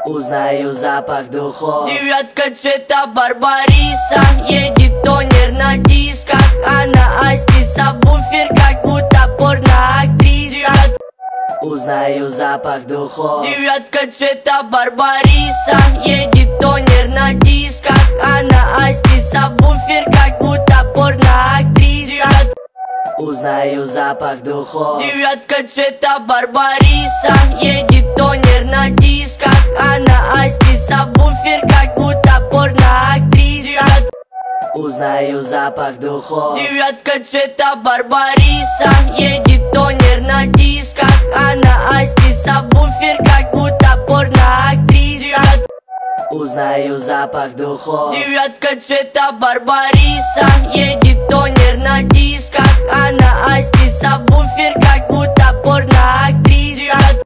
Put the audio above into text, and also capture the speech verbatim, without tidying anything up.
Узнаю запах духов. Девятка цвета Барбариса, едет тонер на дисках, а на Асти сабвуфер, как будто порноактриса. Узнаю запах духов. Девятка цвета Барбариса, едет тонер на дисках, а на Асти сабвуфер, как будто порноактриса. Узнаю запах духов. Девятка цвета Барбариса, едет тонер на дисках, а на Асти сабвуфер, как будто порноактриса. Узнаю запах духов. Девятка цвета Барбариса, едет тонер на дисках, а на Асти сабвуфер, как будто порноактриса. Узнаю запах духов. Девятка цвета Барбариса, едет тонер на дисках, а на Асти сабвуфер, как будто порноактриса.